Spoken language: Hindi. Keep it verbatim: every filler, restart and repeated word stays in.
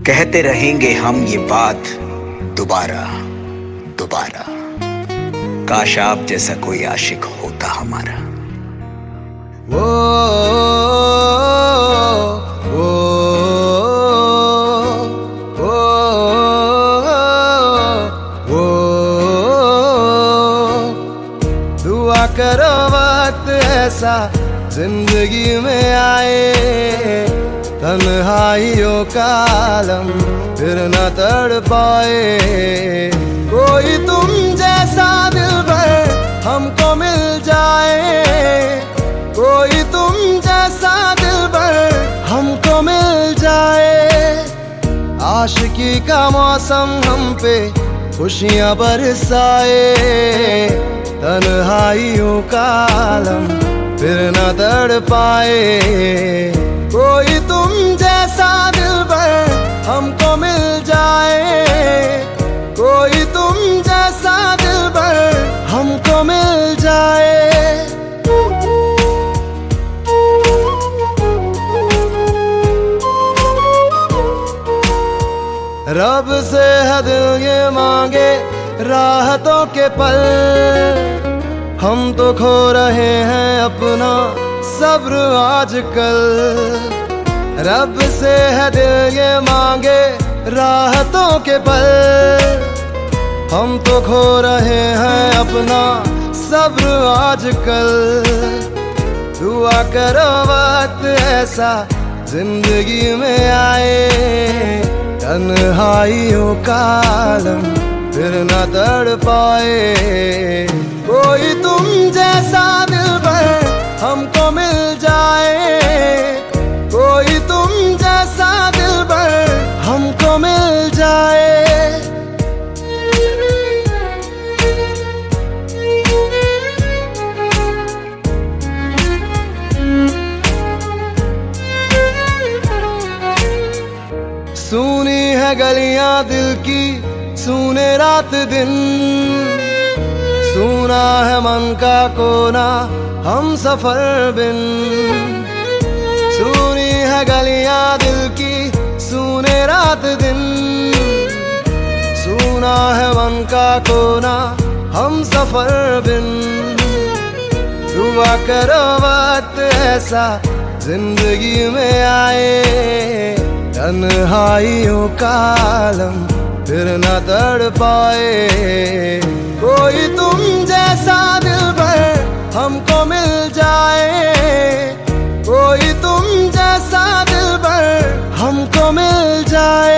कहते रहेंगे हम ये बात दोबारा दोबारा। काश आप जैसा कोई आशिक होता हमारा। वो वो वो वो दुआ करो वक्त ऐसा जिंदगी में आए, तन्हाइयों का आलम फिर न तड़ पाए। कोई तुम जैसा दिलबर हमको मिल जाए, कोई तुम जैसा दिलबर हमको मिल जाए। आशिकी का मौसम हम पे खुशियां बरसाए, तन्हाइयों का आलम फिर न तड़ पाए। कोई तुम जैसा दिलबर हमको मिल जाए, कोई तुम जैसा दिलबर हमको मिल जाए। रब से है दिल ये मांगे राहतों के पल, हम तो खो रहे हैं अपना सब्र आजकल। रब से है दिल ये मांगे राहतों के पल, हम तो खो रहे हैं अपना सब्र आजकल। दुआ करो वक्त ऐसा जिंदगी में आए, तन्हाइयों का आलम फिर न तड़ पाए। कोई तुम जैसा दिलबर हमको मिल जाए, कोई तुम जैसा दिलबर हमको मिल जाए। सूनी है गलियां दिल की, सूने रात दिन, सूना है मन का कोना हम सफर बिन। सूनी है गलियां दिल की, सूने रात दिन, सूना है मन का कोना हम सफर बिन। दुआ करो वक्त ऐसा जिंदगी में आए, तन्हाइयों का आलम फिर न तड़ पाए। कोई तुम जैसा दिलबर हमको मिल जाए, कोई तुम जैसा दिलबर हमको मिल जाए।